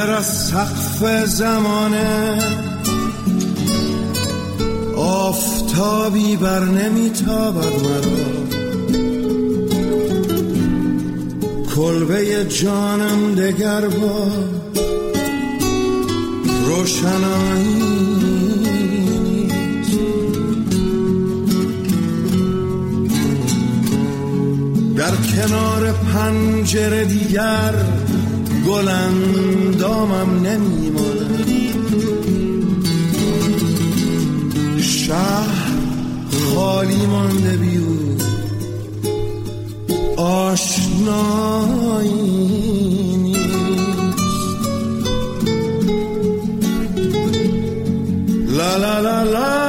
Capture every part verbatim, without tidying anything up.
چرا سقف زمانه آفتابی بر نمیتابد مرا، کلبه جانم دگر با روشنایی در کنار پنجره دیگر گل اندامم نمیماند، شهر خالی مانده بیو آشنایی نیست. لا لا لا لا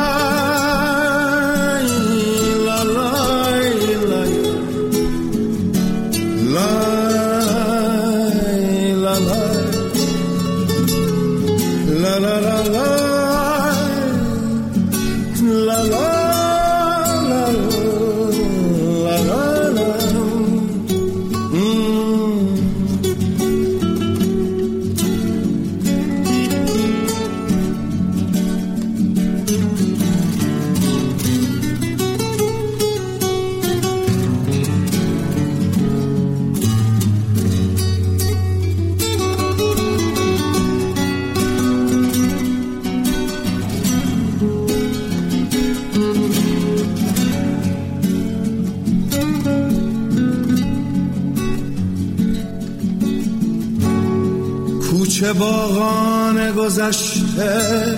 کوچه باغان گذشته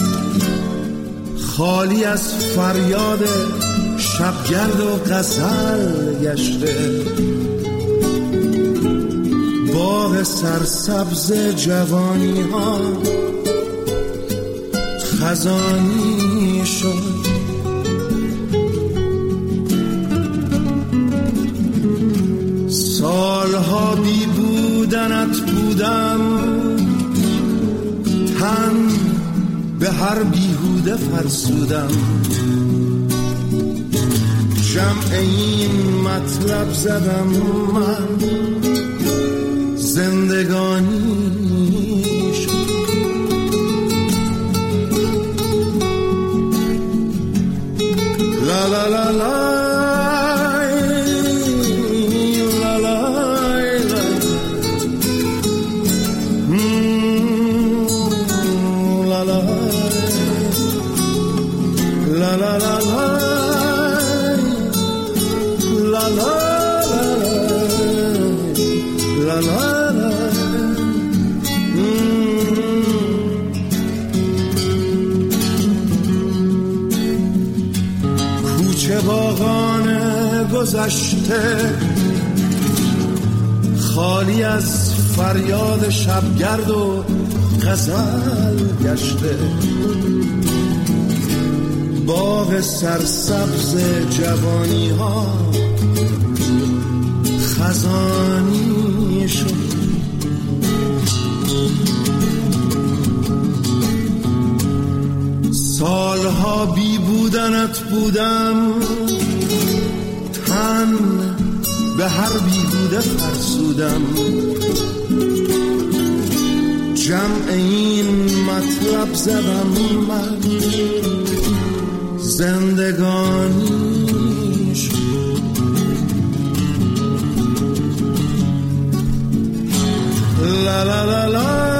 خالی از فریاد شبگرد و غزل گشته، باغ سرسبز جوانی ها خزانی شد، سالها بی بودنت بودم، تن به هر بیهوده فرسودم، جمع این مطلب زدم من زندگانی شد. لا لا لا لا گذشته خالی از فریاد شبگرد و غزل گشته، باغ سرسبز جوانی ها خزانی شد. سالها بی بودنت بودم، تن به هر بیهوده فرسودم، جمع این مطلب زدم من زندگانی شد. لا لا لا لا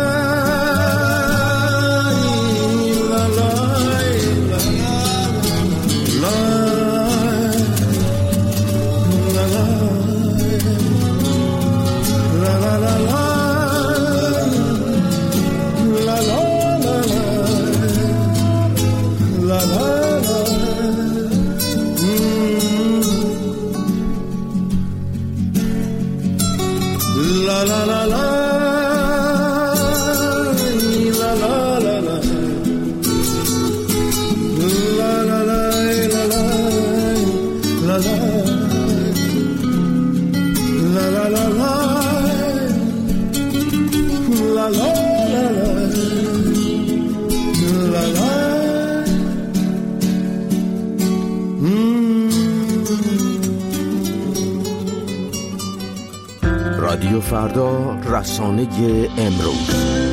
رادیو فردا، رسانه امروز.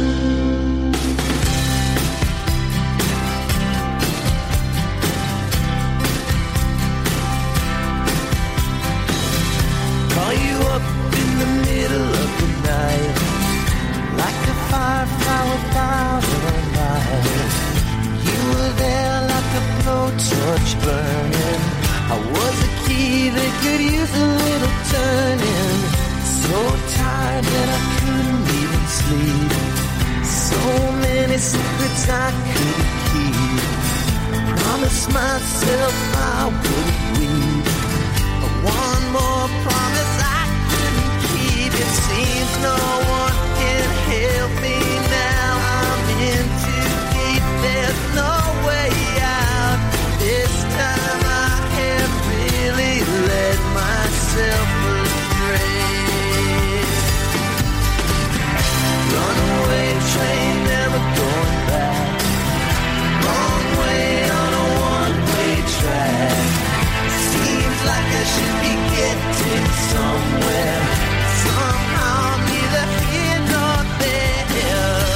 Myself I wouldn't leave. One more promise I couldn't keep. It seems no one can help me now. I'm in too deep. There's no way out. This time I have really led myself astray. Runaway train, never going back. Wrong way on a one-way track. Seems like I should be getting somewhere. Somehow neither here nor there.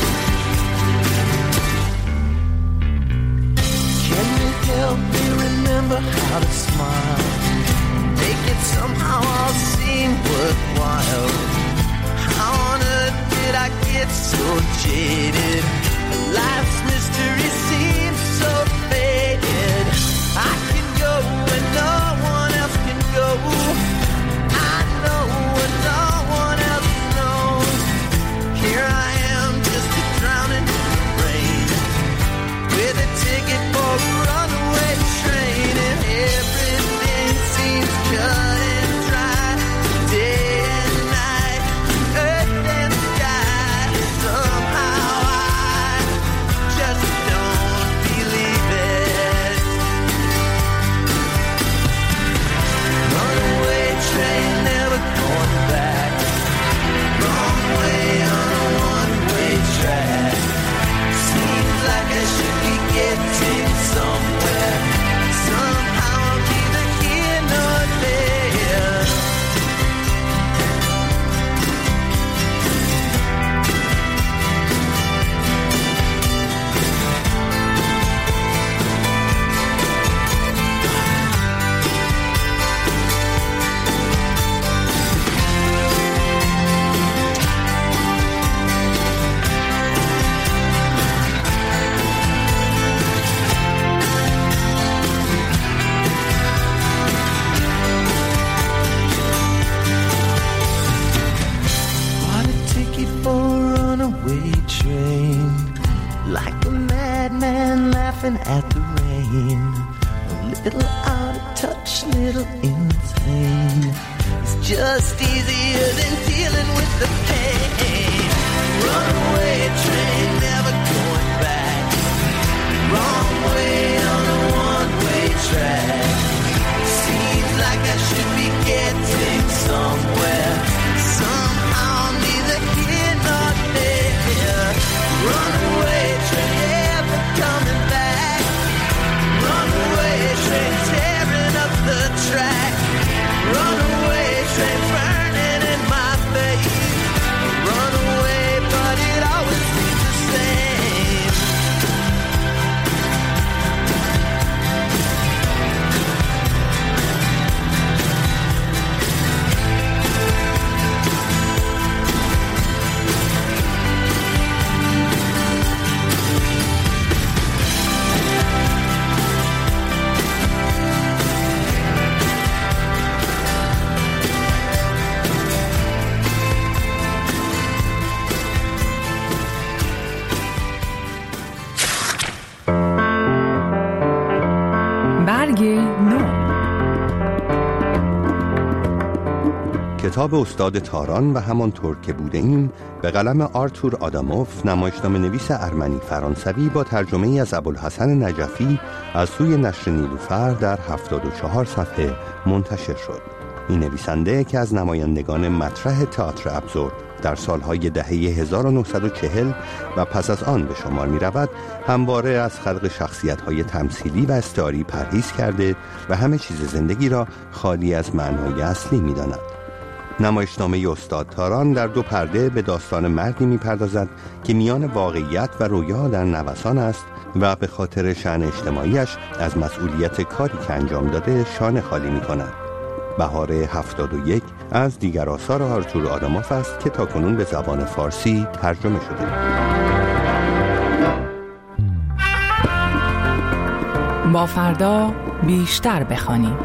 Can you help me remember how to smile? Make it somehow all seem worthwhile. How on earth did I get so jaded? Life's mystery seems so faded. I can go when no one else can go. I know when no one else knows. Here I am, just a drowning in the rain, with a ticket for a runaway train, and everything seems cut and dry. Day and night, earth and sky. Somehow I just don't believe it. Runaway train, never going back. Wrong way on a one-way track. Seems like I should be getting somewhere. Somehow I'm neither here nor there. Bought a ticket for a runaway train, like a madman laughing at the rain. A little out of touch, little insane. It's just easier than dealing with the pain. Runaway train, never going back. Wrong way on a one-way track. Seems like I should be getting somewhere. Somehow neither here nor there. Runaway train, never coming back. Runaway train, tearing up the track. Runaway train, burning in my face. Runaway, but it always seems the same. برگ نو. کتاب استاد تاران و همانطور که بوده ایم به قلم آرتور آداموف، نمایشنامه نویس ارمنی فرانسوی با ترجمه ای از ابوالحسن نجفی از سوی نشر نیلوفر در هفتاد و چهار صفحه منتشر شد. این نویسنده که از نمایندگان مطرح تئاتر ابسورد در سالهای دهه هزار و نهصد و چهل و پس از آن به شمار می رود، همواره از خلق شخصیت‌های تمثیلی و استعاری پرهیز کرده و همه چیز زندگی را خالی از معنای اصلی می داند. نمایشنامه استاد تاران در دو پرده به داستان مردی می‌پردازد که میان واقعیت و رویا در نوسان است و به خاطر شأن اجتماعیش از مسئولیت کاری که انجام داده شانه خالی می‌کند. بهار هفتاد و یک از دیگر آثار آرتور آداموف است که تاکنون به زبان فارسی ترجمه شده. با فردا بیشتر بخوانیم.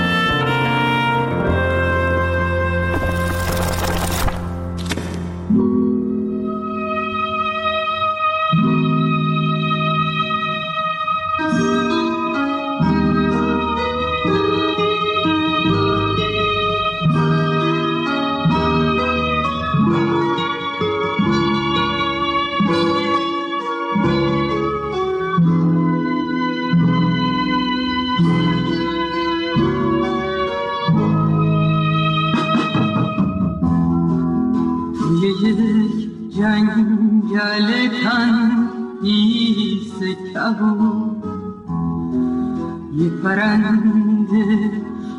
جنگل تنیس کبود یک پرنده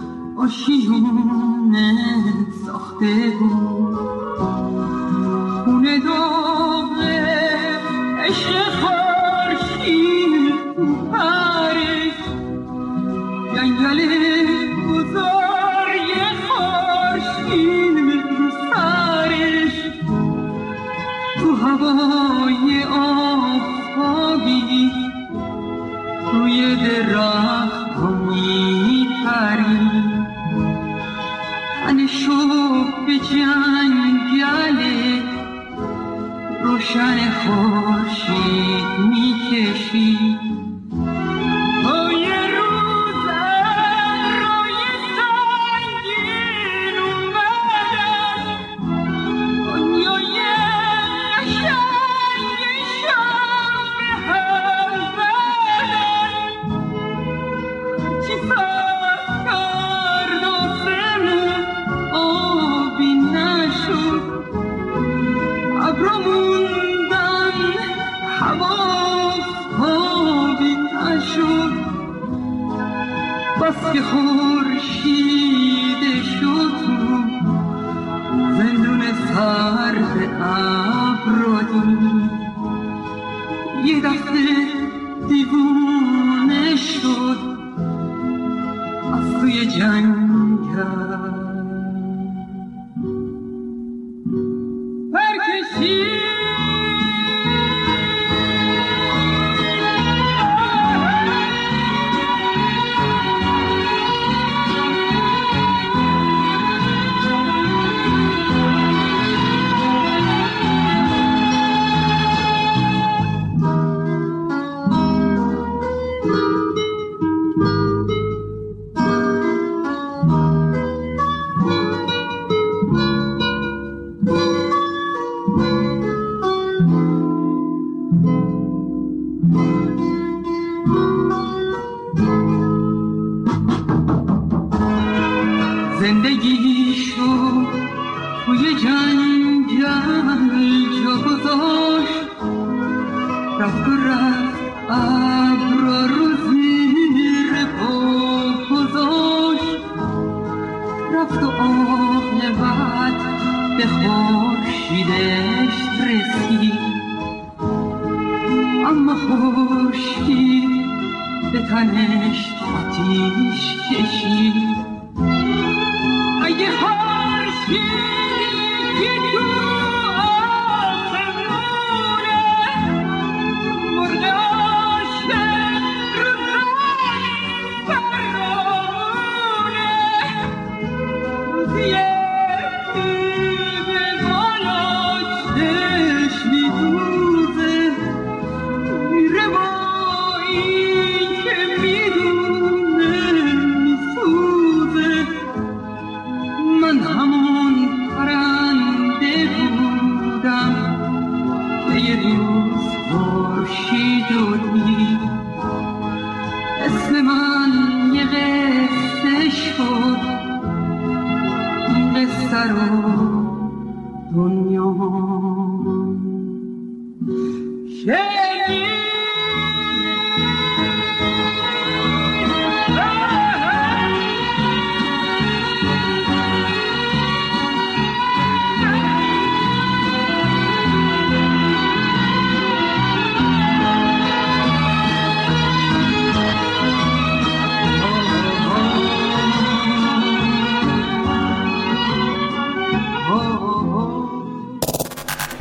آشیونه ساخته بود، خونه داغه عشق خورشید پرش، جنگل بزرگ خورشید سرش، تو هوای آفتابی روی درخت ها میپرید، تن شب به جنگل روشن خورشید میکشید. بس که خورشید شد تو زندون سرد ابر و دید، یه دفعه دیوانه شد از توی جنگل برکشید. زندگی شو توی جنگل جا گذاشت، رفت و رفت ابرا رو زیر پا گذاشت، رفت و عاقبت به خورشیدش رسید، اما خورشید به تنش آتیش کشید. اگه خورشیدی که تو آسمونه مرده عاشق رو زمین فرامونه، روزی دیگه بالا چشمی دوزه میره با این که میدونه میسوزه. من همون پرنده بودم که یه روز خورشید رو دید، اسم من یه قصه شد، این قصه رو دنیا شنید.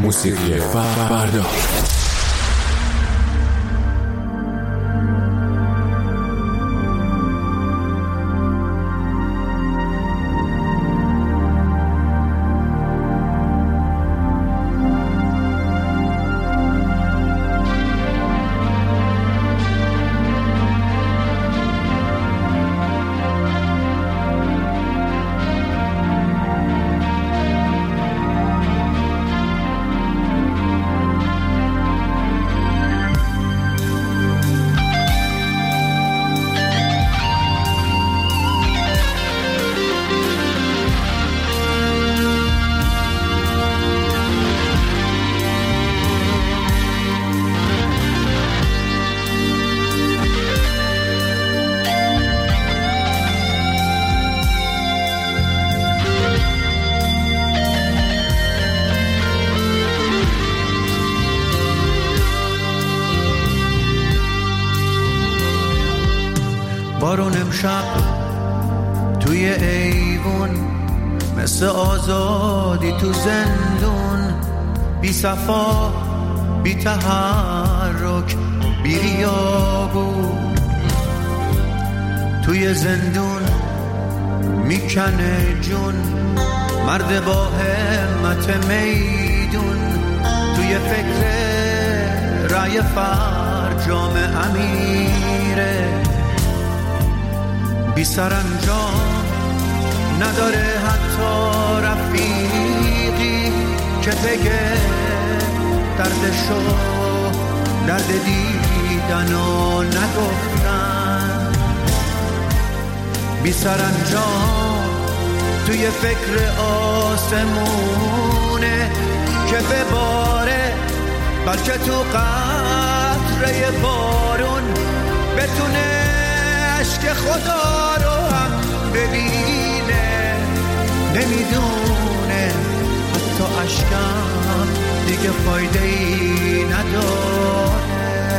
موسیقی فردا. بارون امشب توی ایوون مثل آزادی تو زندون، بی صفا بی تحرک بی ریابون، توی زندون میکنه جون مرد با همت میدون، توی فکر رای فرجام امیره، بی سرانجام نداره حتی رفیقی که بگه دردشو درد دیدن و نگفتن، بی سرانجام توی فکر آسمونه که بباره، بلکه تو قطره بارون بتونه عشق خدا رو هم ببینه، نمیدونه حتی عشقم دیگه فایده ای نداره.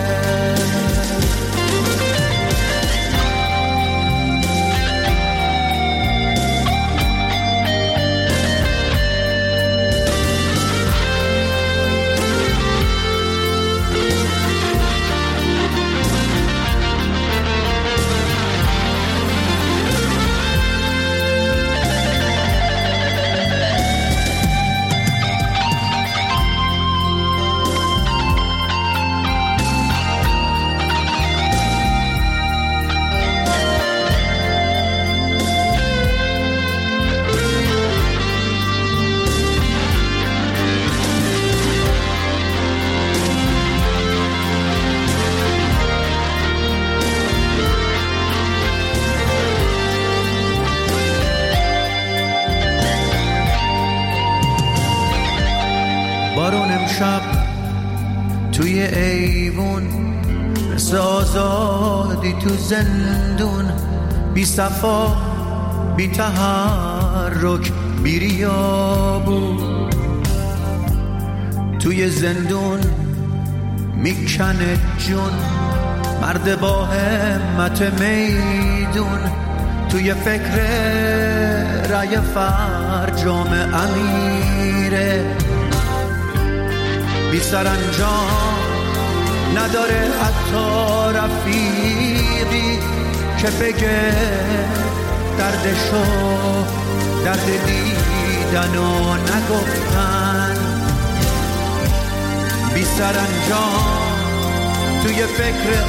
بارون امشب توی ایوون مثل آزادی تو زندون، بی صفا بی تحرک بی ریابون، توی زندون میکنه جون مرد با همت میدون، توی فکر رای فرجام امیره، بی سرانجام نداره حتی رفیقی که بگه دردشو درد دیدن و نگفتن، بی سرانجام توی فکر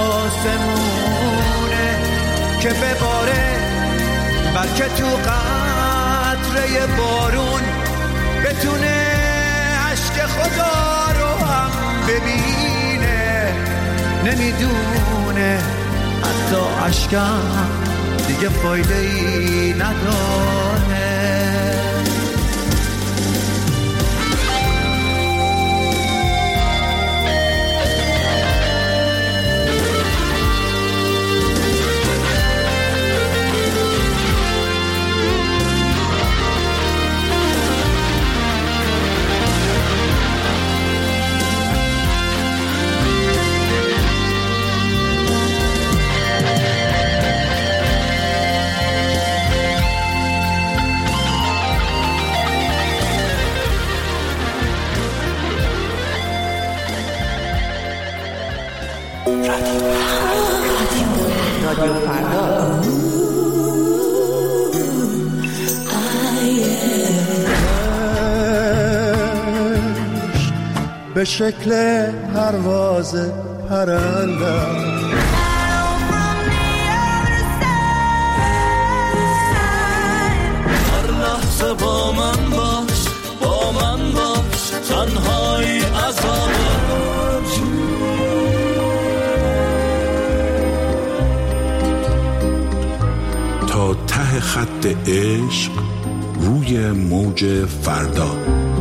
آسمونه که بباره، بلکه تو قطره بارون بتونه عشق خدا رو هم ببینه، نمیدونه حتی عشقم دیگه فایده ای نداره. رادیو فردا. به شکل پرواز پرنده هر لحظه با من باش، با من باش، تنهایی عذابه. تا ته خط عشق روی موج فردا.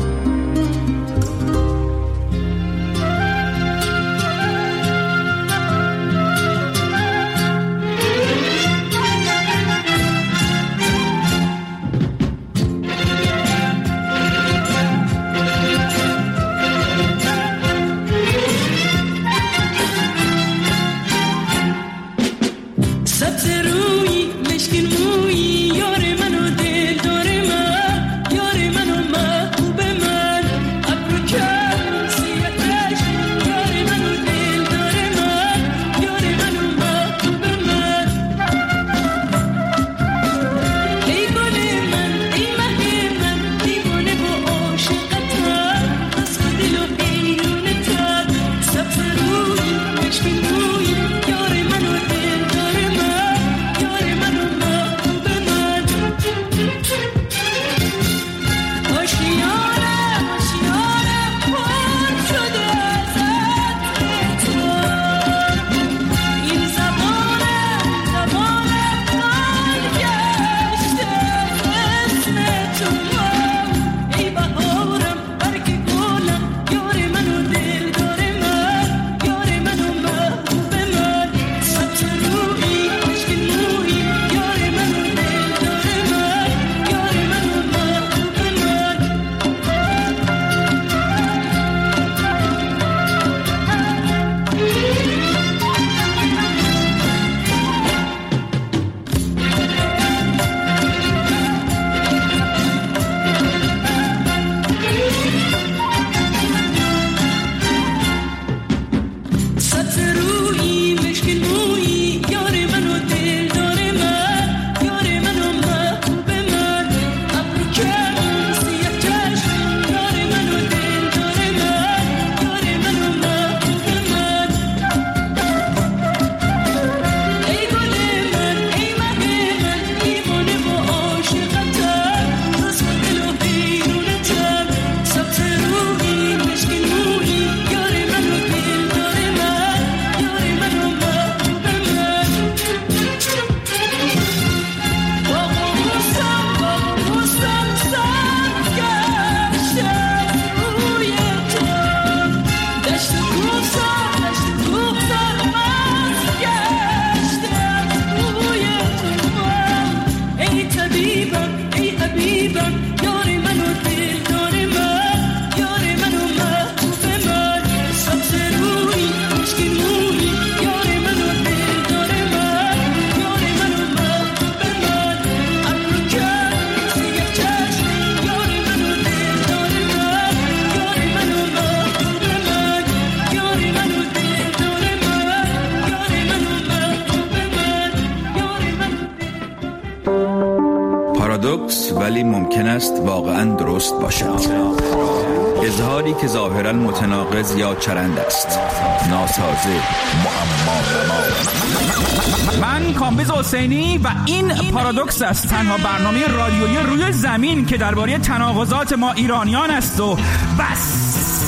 پارادوکس ولی ممکن است واقعا درست باشد. اظهاری که ظاهرا متناقض یا چرند است، ناسازه، معما. من کامبیز حسینی و این پارادوکس است، تنها برنامه رادیویی روی زمین که درباره تناقضات ما ایرانیان است و بس.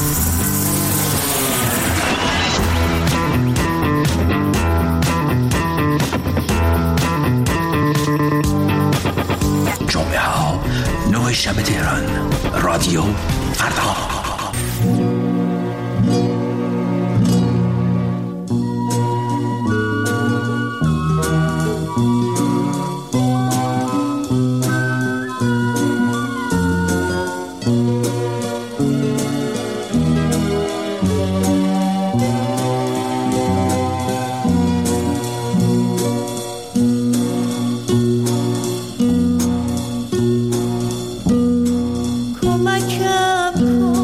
جمعه ها نه شب تهران، رادیو فردا. کمکم کن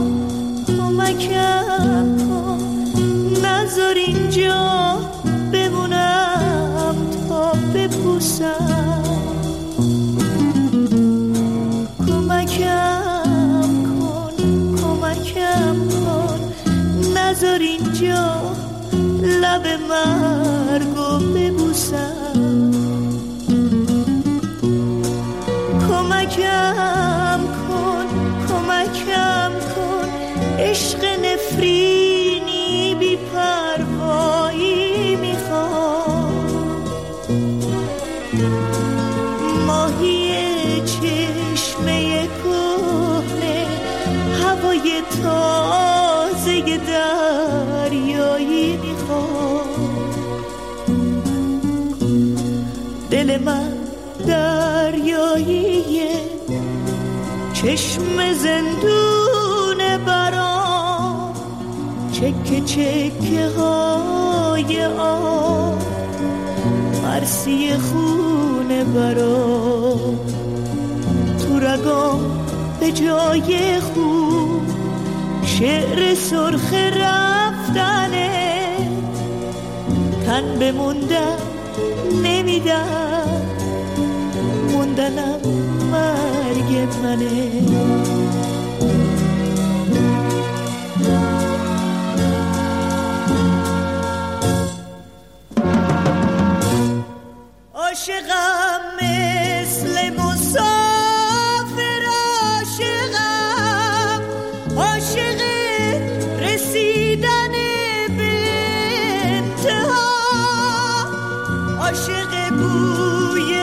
ببوسم. کمکم کن کمکم کن نذار اینجا لب مرگو ببوسم. کمکم کن کمکم کن عشق نفرینی بی پروایی میخوام. ماهی چشمه کهنه هوای تازه دریایی میخوام. دل من دریاییه چشم زندون برام. چکه چکه های آب مرسی خونه برام. تو رگام به جای خوب شعر سرخ رفتنه. تن بموندم نمیدم موندنم مرگ منه. عاشقم مثل مسافر عاشقم. عاشق رسیدن به انتها. عاشق بوی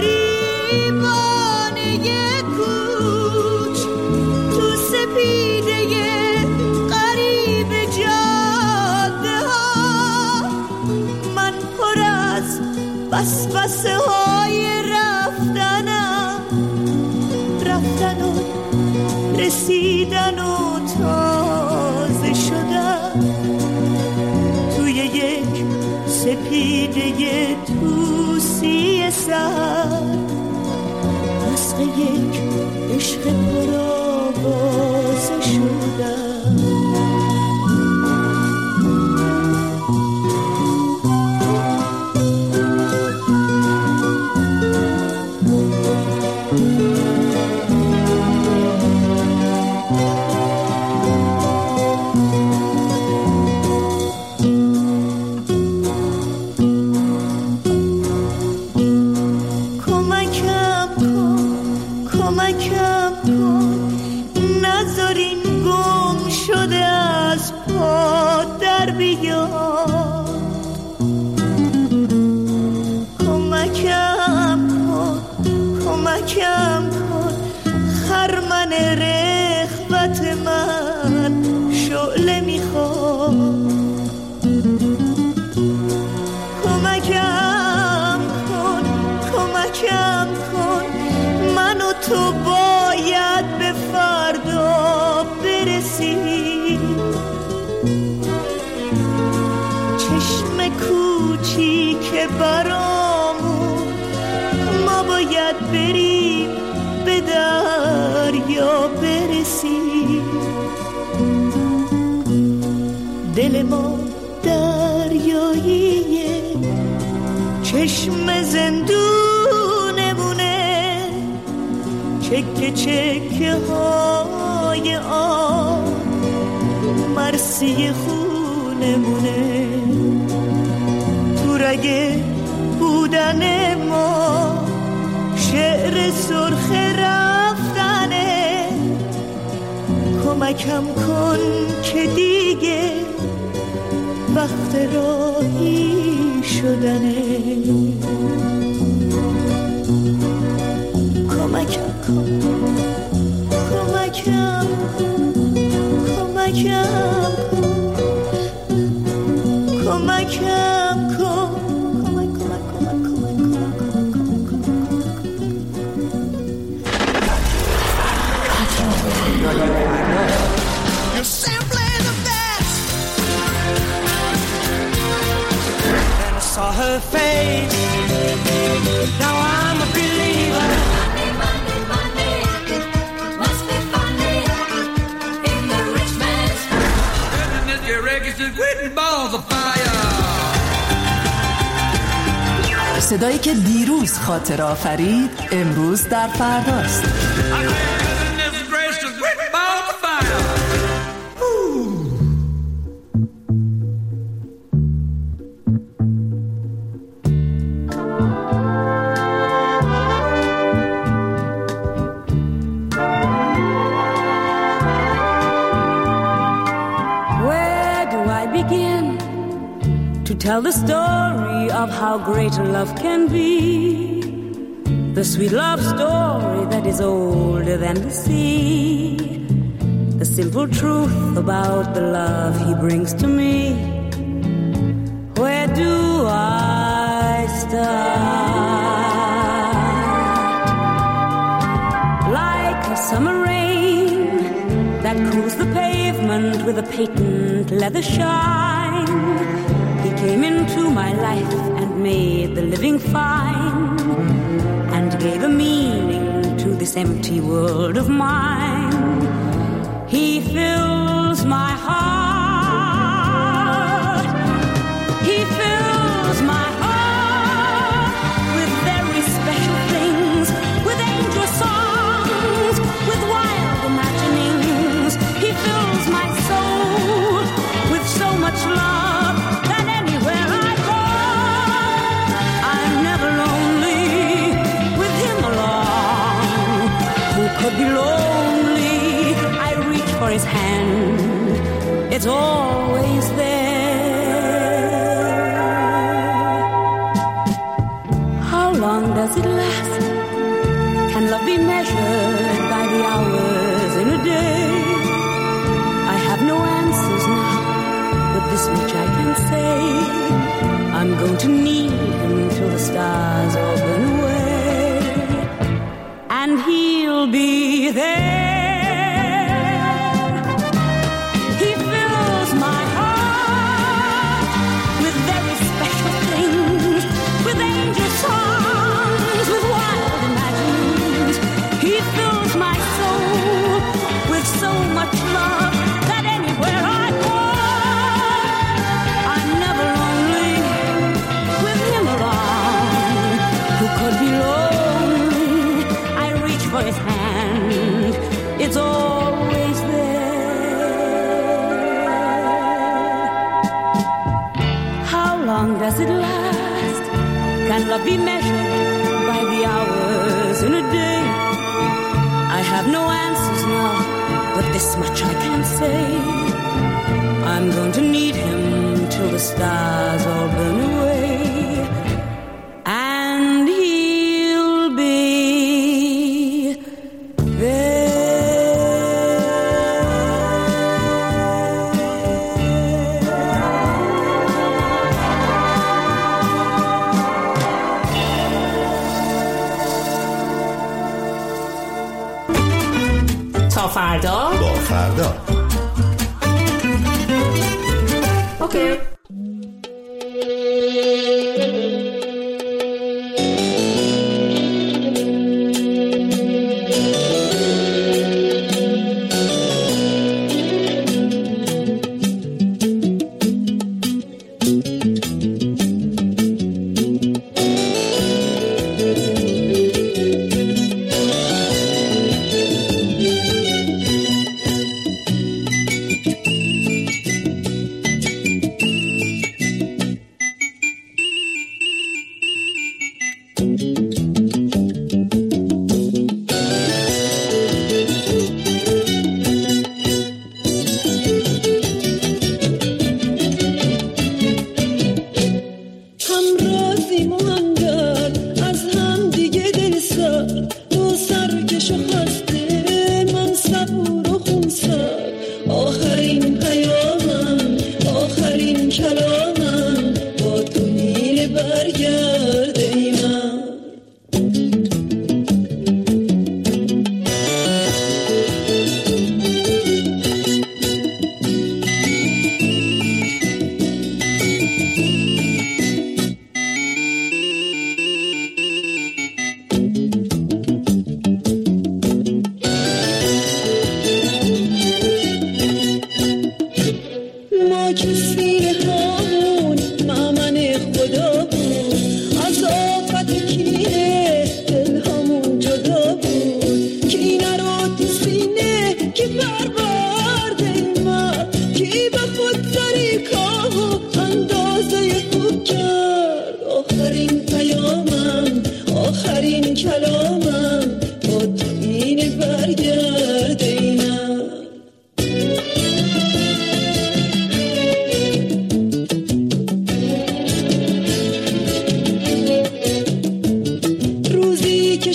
غریبانه کوچ تو سپیده غریب جاده ها. من پر از بس بسه های رفتنم. رفتن و رسیدن و تازه شدم توی یک سپیده توسی سر. مسخ یک عشق پرآوازه شدم. کم کن خرمن رغبت من شعله میخواد. کمکم کن کمکم کن من و تو باید به فردا برسیم. چشم کوچیک برامون ما باید بریم به دریا برسیم. دل ما دریاییه چشم زندونمونه. چکه چکه های آب مرسی خونمونه. تو رگ بودن ما شعر سرخ رفتنه. کمکم کن که دیگه وقت راهی شدنه. کمکم کن کمکم کمکم کمکم کن. You're simply the best. Then I saw her face صدایی که دیروز خاطر آفرید امروز در فرداست. Tell the story of how great love can be, the sweet love story that is older than the sea, the simple truth about the love he brings to me. Where do I start? Like a summer rain that cools the pavement with a patent leather shine, he came into my life and made the living fine, and gave a meaning to this empty world of mine. He fills my heart, he fills my heart with very special things, with angel songs, with wild imaginings. He fills my soul with so much love. Could be lonely, I reach for his hand, it's always there. How long does it last? Can love be measured by the hours in a day? I have no answers now, but this much I can say, I'm going to need him till the stars all burn away, and he'll be there. He fills my heart with very special things, with angel songs, with wild imaginings. He fills my soul with so much love that anywhere I go, I'm never lonely with him around. Who could be lonely? I reach for his hand, it's always there. How long does it last? Can love be measured by the hours in a day? I have no answers now, but this much I can say, I'm going to need him till the stars all burn away, and he'll be there. تا فردا با فردا اوکی.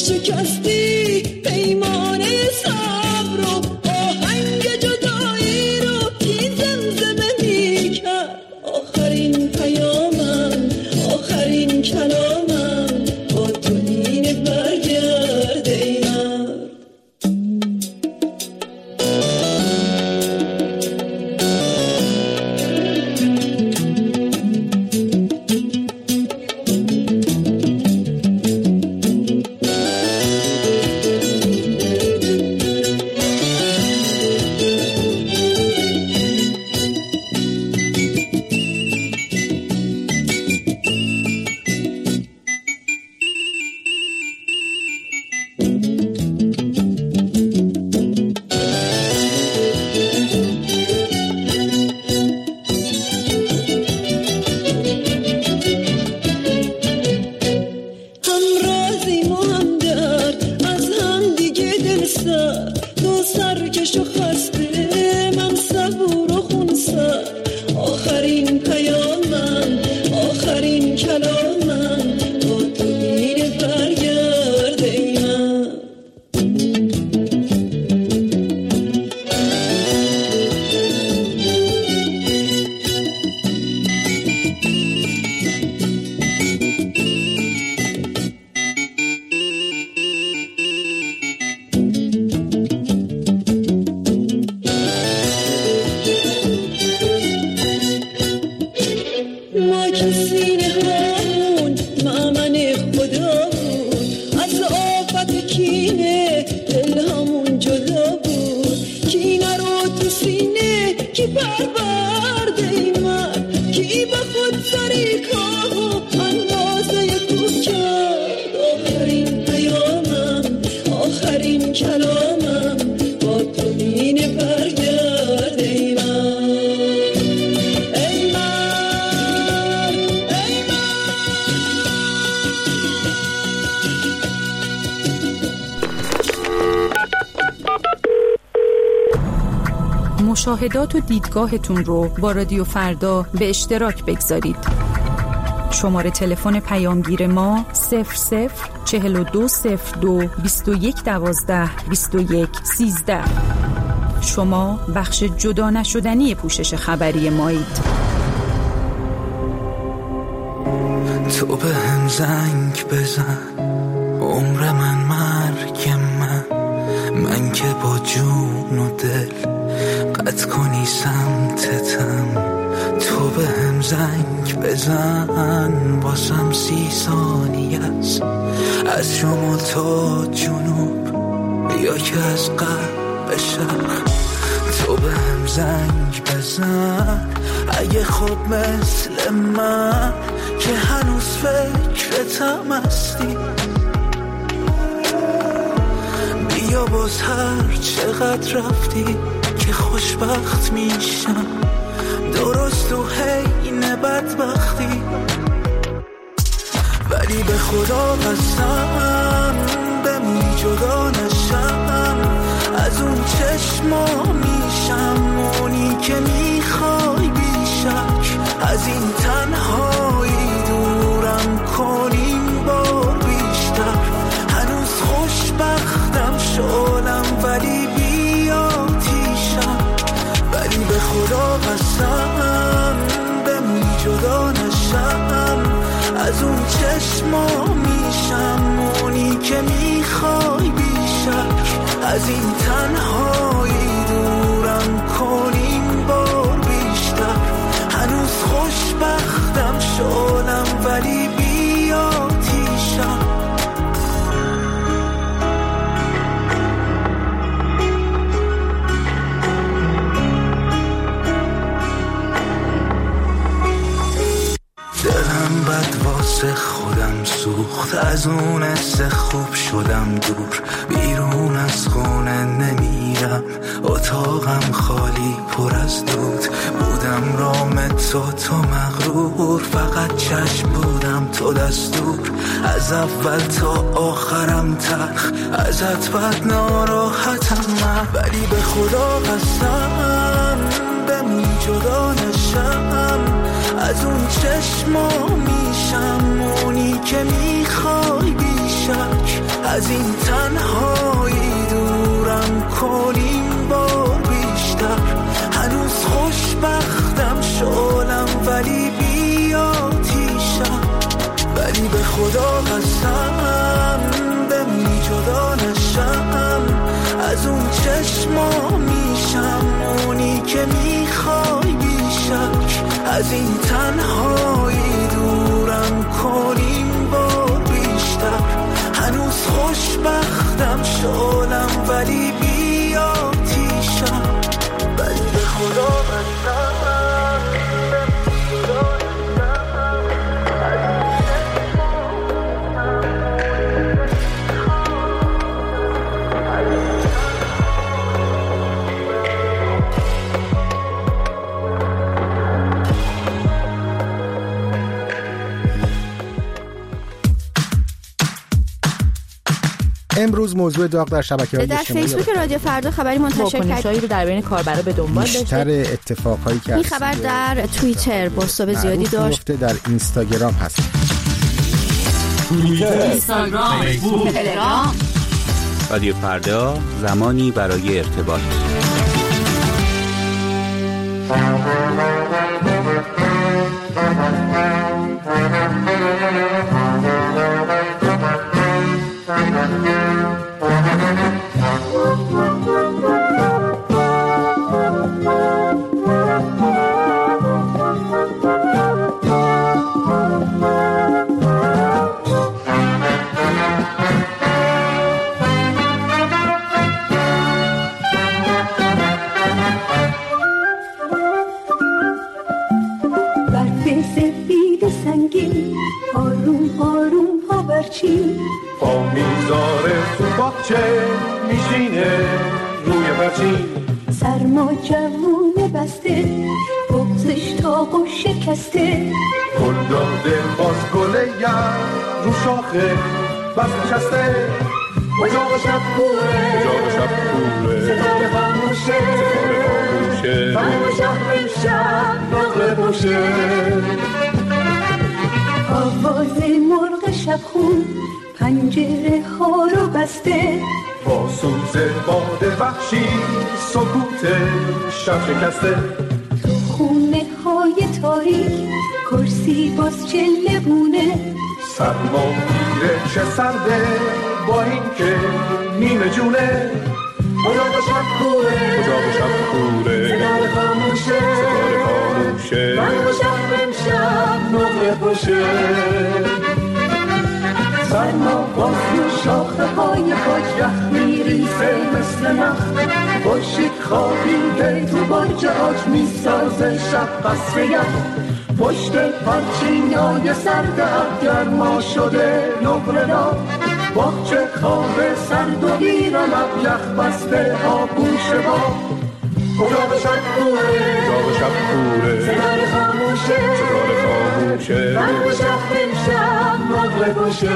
شکستی پیمان صبر و آهنگ جدایی رو کی زمزمه میکرد. آخرین پیامم آخرین کلامم با تو اینه برگرد ای مرد. مشاهدات و دیدگاهتون رو با رادیو فردا به اشتراک بگذارید. شماره تلفن پیامگیر ما صفر صفر چهل و دو صفر دو بیست و یک دوازده بیست و یک سیزده. شما بخش جدا نشدنی پوشش خبری مایید. تو به هم زنگ بزن، عمر من مرگ من، من که با جون و دل قطع کنی سمتتم. تو به هم زنگ بزن، باسم سی ثانیه است، از شمال تا جنوب یا که از غرب به شرق. تو به هم زنگ بزن اگه خوب مثل من که هنوز فکرتم هستی. بیا باز هر چقدر رفتی که خوشبخت میشم، درست تو حین بدبختی. ولی به خدا قسم بمونی جدا نشم، از اون چشما میشم اونی که میخوای بیشک. از این تنهایی دورم کنیم بار بیشتر. هنوز خوشبختم شالم ولی ولی به خدا قسم بمونی جدا نشم، از اون چشما میشم اونی که میخوای بیشک. از این تنهایی دورم کنیم بار بیشتر. هنوز خوشبختم شالم ولی بیا تیشم. دلم بد واسه خودم سوخت، از اون حس خوب شدم دور. بیرون از خونه نمیرم، اتاقم خالی پر از دود. بودم رام تو تو مغرور، فقط چشم بودم تو دستور. از اول تا آخرم تلخ، ازت بد ناراحتم من. ولی به خدا قسم بمونی جدا نشم، از اون چشما میشم اونی که میخوای بیشک. از این تنهایی دورم کنیم بار بیشتر. هنوز خوشبختم شعلم ولی بی آتیشم، ولی به خدا قسم بمونی جدا نشم از اون چشما میشم اونی که میخوای بیشک. از این تنهایی دورم کنیم بار بیشتر. هنوز خوشبختم شعلم ولی بی آتیشم، ولی به خدا قسم امروز موضوع داغ در شبکه‌های اجتماعی در فیسبوک رادیو فردا خبری منتشر کرد. واکنش‌هایی رو در بین کاربرا به دنبال داشته. بیشتر اتفاقایی که این خبر در توییتر بازتاب زیادی داشت. در اینستاگرام هست. توییتر، اینستاگرام، فیسبوک، تلگرام. رادیو فردا، زمانی برای ارتباط. پا میذاره تو باغچه میشینه روی پرچین. سرما جوونه بسته بغزش تاق و شکسته. گل داده باز گله یم رو شاخه بس نشسته. اجاق شب کوره اجاق شب کوره ستاره خاموشه ستاره خاموشه فرم شهر امشب نقره باشه. آواز مرغ شبخون پنجره ها رو بسته. با سوز باد وحشی سکوت شب شکسته. تو خونه های تاریک کرسی باز چله بونه. سرما میره چه سرده با این که نیمه جونه. اجاق شب کوره اجاق شب کوره ستاره خاموشه ستاره خاموشه فرم شهر امشب نقره باشه. سرما باز رو شاخه های کاج رخت میریزه مثل نخ. باشید خوابیده تو برج آج میسازه شب قصر یخ. پشت پرچینای سرد ابگرما شده نقره را. باغچه خواب سرد و ویران اب یخ بسته آبوش با. اجاق شب کوره اجاق شب کوره ستاره خاموشه ستاره خاموشه فرم شهر امشب نقره باشه.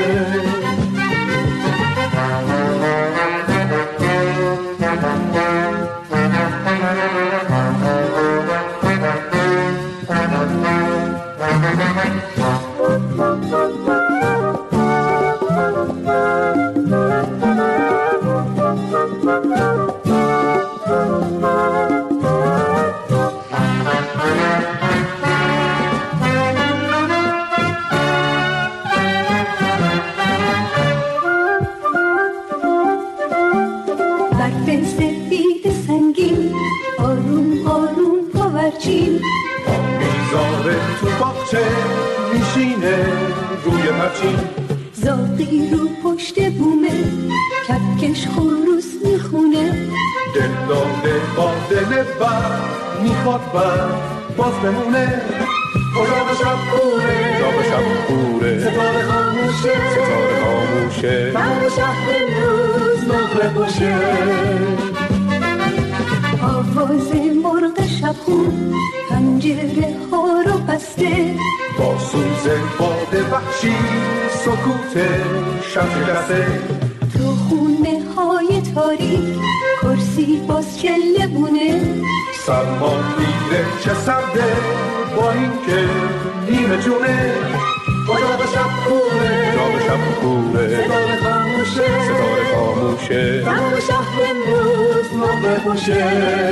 میذاره تو باغچه میشینه روی پرچین. زاغی رو پشت بومه کپکش خروس میخونه. دل داده با دل بر میخواد بر باز بمونه. اجاق شب کوره اجاق شب کوره ستاره خاموشه ستاره خاموشه فرم شهر امروز نقره باشه. آواز مرغ شبخون پنجره ها رو بسته. با سوز باد وحشی سکوت شب شکسته. تو خونه های تاریک کرسی باز چله بونه. سرما میره چه سرده با این که نیمه جونه. اجاق شب کوره اجاق شب کوره ستاره خاموشه خاموشه تمام شهر امروز موقع خوشه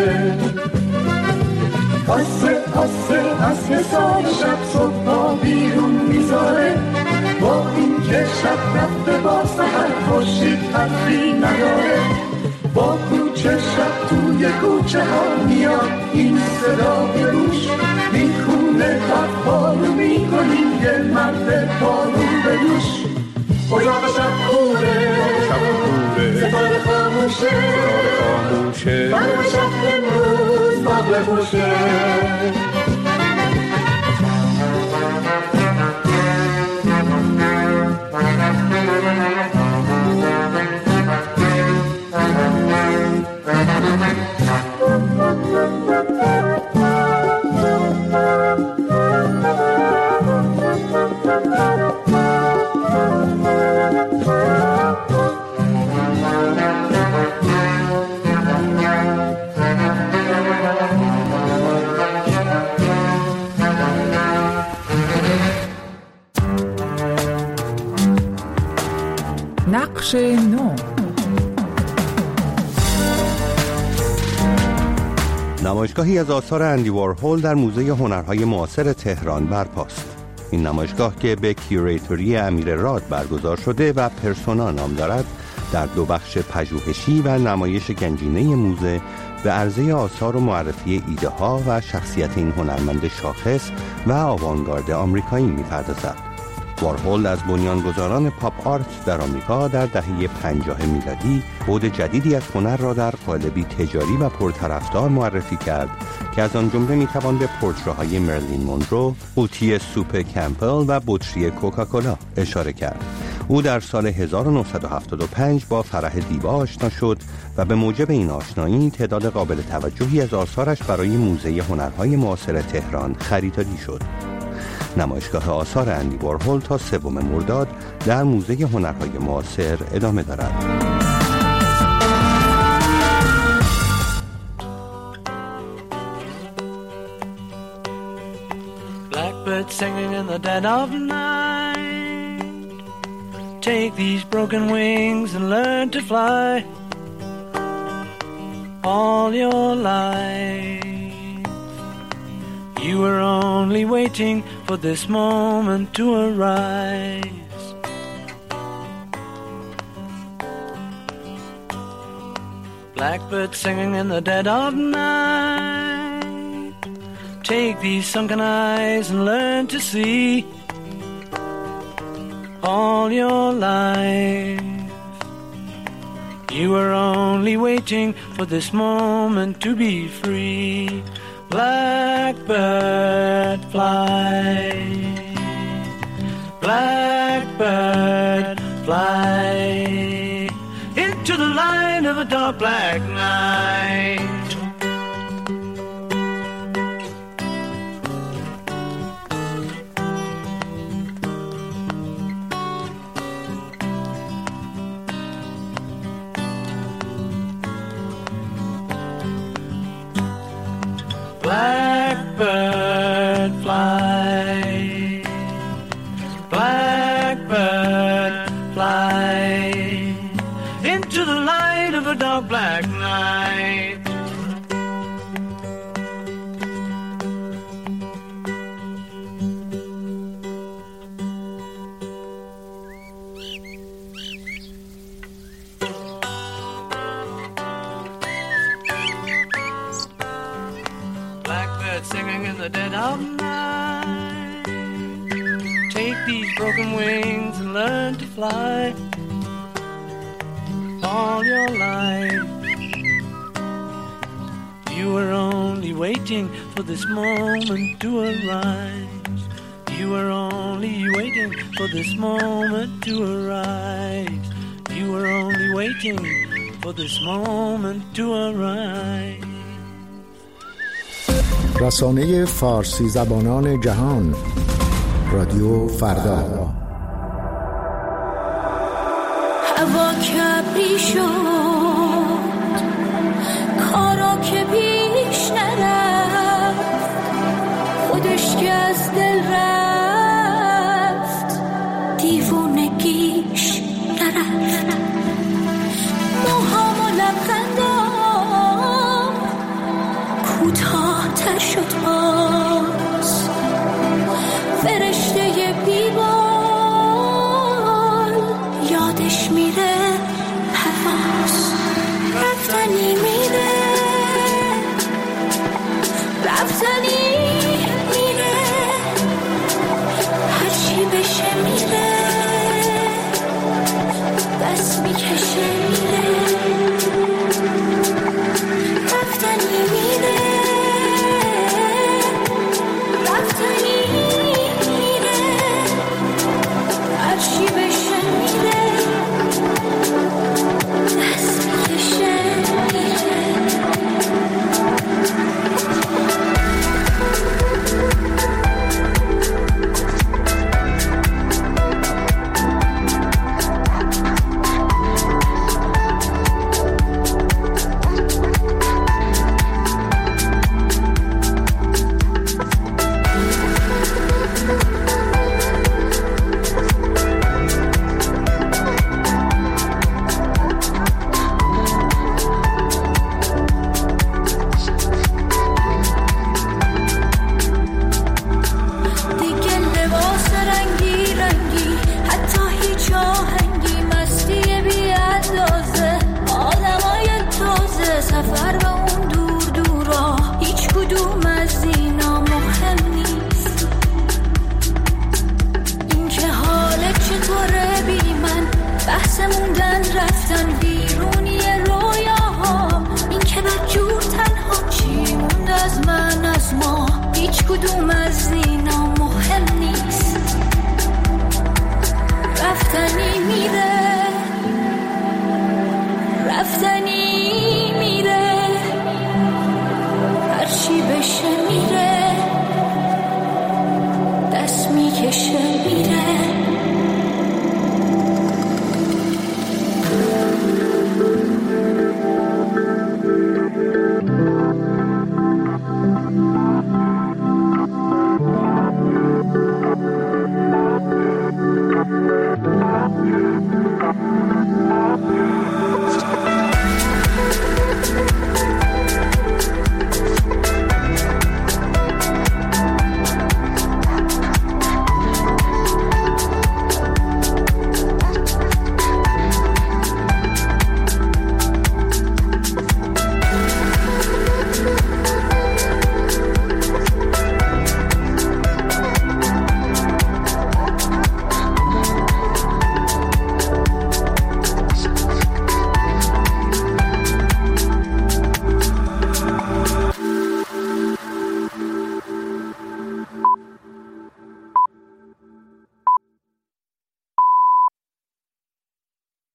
آسه آسه از حساب شب صبح ها بیرون میذاره با این که شب رفته با سحر خورشید حرفی نداره با کوچه شب توی کوچه ها میاد این صدا به گوش میخونه حرفا رو میکنیم یه مرد بارون به دوش اتاق شب کوره ستاره خاموشه برم شب امروز باقل خوشه نقش نو. نمایشگاهی از آثار اندی وارهول در موزه هنرهای معاصر تهران برپاست. این نمایشگاه که به کیوریتوری امیر راد برگزار شده و پرسونا نام دارد، در دو بخش پژوهشی و نمایش گنجینه موزه به عرضه آثار و معرفی ایده ها و شخصیت این هنرمند شاخص و آوانگارد آمریکایی می‌پردازد. وارهول از بنیانگذاران پاپ آرت در آمریکا در دهه پنجاه میلادی بعد جدیدی از هنر را در قالبی تجاری و پرطرفدار معرفی کرد که از آن جمله میتوان به پورتره‌های مرلین مونرو، قوطی سوپ کمپل و بطری کوکاکولا اشاره کرد. او در سال هزار و نهصد و هفتاد و پنج با فرح دیبا آشنا شد و به موجب این آشنایی تعداد قابل توجهی از آثارش برای موزه هنرهای معاصر تهران خریداری شد. نمایشگاه آثار اندی وارهول تا سوم مرداد در موزه هنرهای معاصر ادامه دارد. Blackbird singing in the dead of night. Take these broken wings and learn to fly all your life. You were only waiting for this moment to arise. Blackbird singing in the dead of night. Take these sunken eyes and learn to see all your life. You were only waiting for this moment to be free. Blackbird fly, blackbird fly into the light of a dark black night. Blackbird fly, blackbird fly into the light of a dark black night. Singing in the dead of night. Take these broken wings and learn to fly all your life. You were only waiting for this moment to arise. You were only waiting for this moment to arise. You were only waiting for this moment to arise. رسانه فارسی زبانان جهان، رادیو فردا. هوا کبری شد، کارا که پیش نرفت، خودش که از دل رفت، دیوونگیش نرفت. پیش میره پرواز رفتنی میره رفتنی میره هرچی بشه میره دست میکشه میره رفتنی میره رفتنی میره هرچی بشه میره دست میکشه میره کدوم از اینا مهم نیست رفتنی